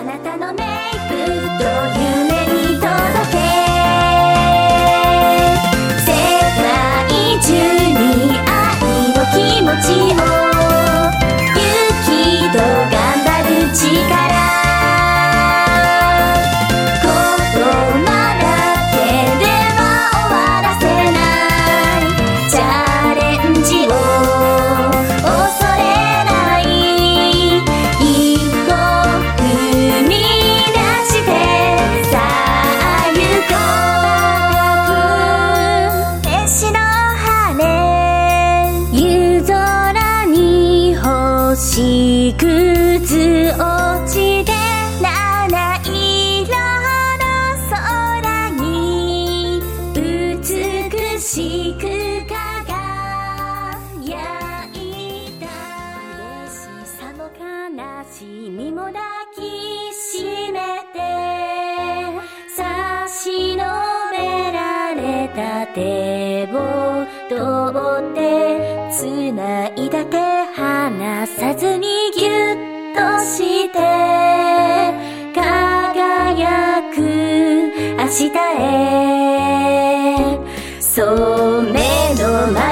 なたのメイプと夢に届け、世界中に愛の気持ちを、勇気と頑張る力、言葉だけでは終わらせないチャレンジを恐れない、一歩踏み出してさあ行こう。天使の羽、夕空に星屑落ちて、七色の空に美しく輝いた。嬉しさも悲しみも抱きしめて、差し伸べられた手を取って繋いだ手、離さずにぎゅっとして輝く明日へ、そう目の前